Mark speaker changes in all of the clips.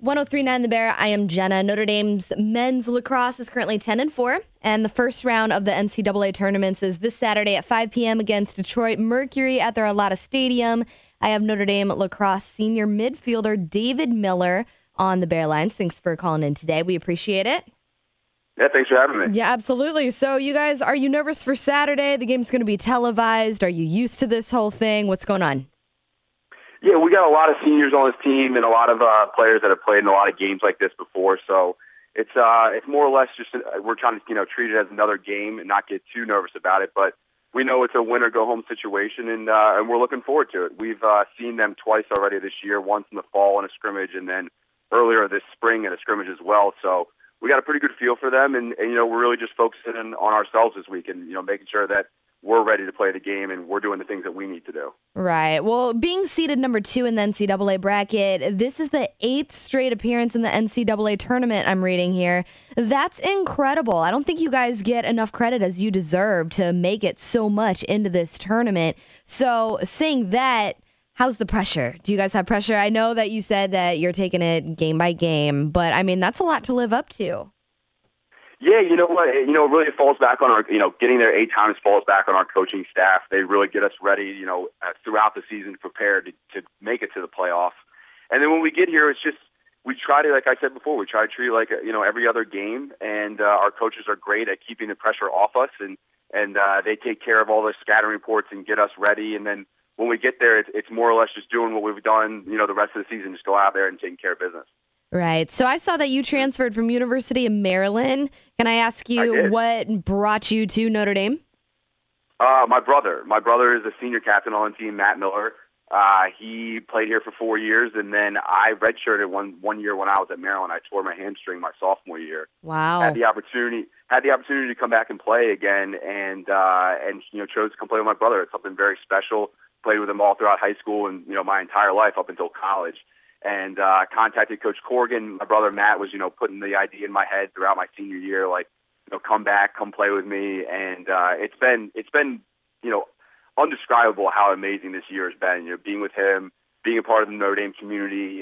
Speaker 1: 103.9 The Bear, I am Jenna. Notre Dame's men's lacrosse is currently 10-4, and the first round of the NCAA tournaments is this Saturday at 5 p.m. against Detroit Mercury at their Arlada Stadium. I have Notre Dame lacrosse senior midfielder David Miller on the Bear Lines. Thanks for calling in today. We appreciate it.
Speaker 2: Yeah, thanks for having me.
Speaker 1: Yeah, absolutely. So you guys, are you nervous for Saturday? The game's going to be televised. Are you used to this whole thing? What's going on?
Speaker 2: Yeah, we got a lot of seniors on this team and a lot of players that have played in a lot of games like this before. So it's more or less just we're trying to treat it as another game and not get too nervous about it. But we know it's a win or go home situation, and we're looking forward to it. We've seen them twice already this year. Once in the fall in a scrimmage, and then earlier this spring in a scrimmage as well. So we got a pretty good feel for them, and we're really just focusing on ourselves this week, and making sure that we're ready to play the game and we're doing the things that we need to do.
Speaker 1: Right. Well, being seeded number 2 in the NCAA bracket, this is the 8th straight appearance in the NCAA tournament I'm reading here. That's incredible. I don't think you guys get enough credit as you deserve to make it so much into this tournament. So saying that, how's the pressure? Do you guys have pressure? I know that you said that you're taking it game by game, but I mean, that's a lot to live up to.
Speaker 2: Yeah, you know what? It really falls back on our, getting there 8 times falls back on our coaching staff. They really get us ready, throughout the season, prepared to make it to the playoffs. And then when we get here, it's just, we try to, like I said before, we try to treat it like, every other game. And our coaches are great at keeping the pressure off us, and they take care of all the scattering reports and get us ready. And then when we get there, it's more or less just doing what we've done, the rest of the season, just go out there and taking care of business.
Speaker 1: Right. So I saw that you transferred from University of Maryland. Can I ask you what brought you to Notre Dame?
Speaker 2: My brother is a senior captain on the team, Matt Miller. He played here for 4 years, and then I redshirted one year when I was at Maryland. I tore my hamstring my sophomore year.
Speaker 1: Wow.
Speaker 2: Had the opportunity to come back and play again, and chose to come play with my brother. It's something very special. Played with him all throughout high school and my entire life up until college. And contacted Coach Corrigan. My brother Matt was, putting the idea in my head throughout my senior year, like, come back, come play with me. And it's been, undescribable how amazing this year has been. Being with him, being a part of the Notre Dame community.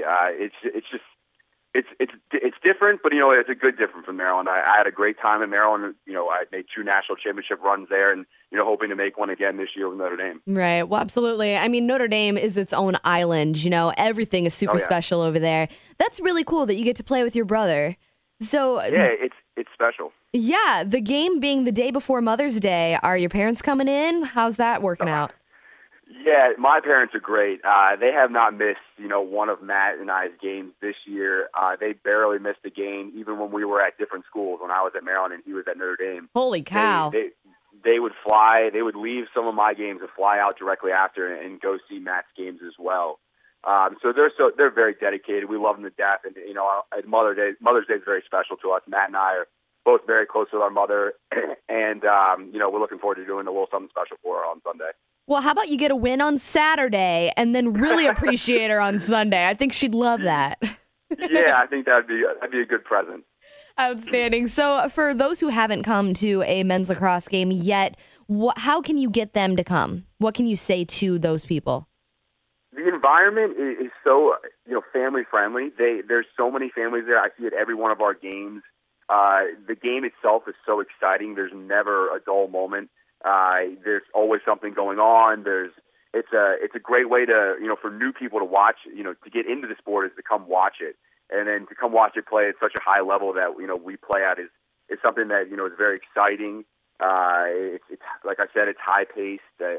Speaker 2: It's different, but it's a good different from Maryland. I had a great time in Maryland. I made 2 national championship runs there, and hoping to make one again this year with Notre Dame.
Speaker 1: Right. Well, absolutely. I mean, Notre Dame is its own island. Everything is super special over there. That's really cool that you get to play with your brother. So
Speaker 2: yeah, it's special.
Speaker 1: Yeah, the game being the day before Mother's Day. Are your parents coming in? How's that working out?
Speaker 2: Yeah, my parents are great. They have not missed, one of Matt and I's games this year. They barely missed a game, even when we were at different schools. When I was at Maryland and he was at Notre Dame.
Speaker 1: Holy cow!
Speaker 2: They would fly. They would leave some of my games and fly out directly after and go see Matt's games as well. So they're very dedicated. We love them to death, and Mother's Day is very special to us. Matt and I are both very close with our mother, and we're looking forward to doing a little something special for her on Sunday.
Speaker 1: Well, how about you get a win on Saturday and then really appreciate her on Sunday? I think she'd love that.
Speaker 2: Yeah, I think that'd be a good present.
Speaker 1: Outstanding. So for those who haven't come to a men's lacrosse game yet, how can you get them to come? What can you say to those people?
Speaker 2: The environment is so family friendly. There's so many families there. I see it every one of our games. The game itself is so exciting. There's never a dull moment. There's always something going on. It's a great way to, for new people to watch, to get into the sport is to come watch it. And then to come watch it play at such a high level that, we play at is something that, is very exciting. It's like I said, it's high paced,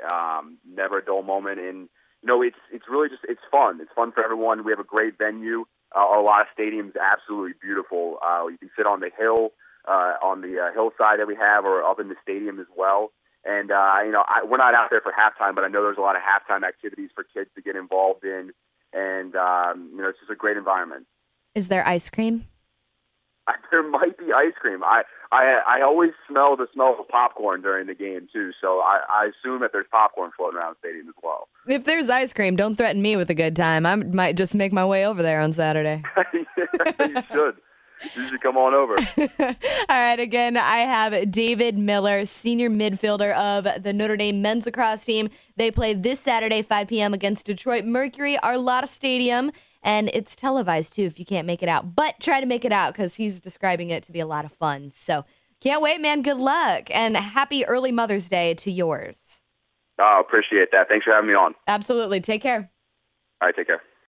Speaker 2: never a dull moment. And, it's really just, it's fun. It's fun for everyone. We have a great venue. Our Arlada Stadium is absolutely beautiful. You can sit on the hill, on the hillside that we have, or up in the stadium as well. And, we're not out there for halftime, but I know there's a lot of halftime activities for kids to get involved in. And, it's just a great environment.
Speaker 1: Is there ice cream?
Speaker 2: There might be ice cream. I always smell the smell of popcorn during the game, too. So I assume that there's popcorn floating around the stadium as well.
Speaker 1: If there's ice cream, don't threaten me with a good time. I might just make my way over there on Saturday.
Speaker 2: You should. You should come on over.
Speaker 1: All right. Again, I have David Miller, senior midfielder of the Notre Dame men's lacrosse team. They play this Saturday, 5 p.m. against Detroit Mercury, Arlada Stadium. And it's televised, too, if you can't make it out. But try to make it out because he's describing it to be a lot of fun. So can't wait, man. Good luck. And happy early Mother's Day to yours.
Speaker 2: Oh, appreciate that. Thanks for having me on.
Speaker 1: Absolutely. Take care.
Speaker 2: All right, take care.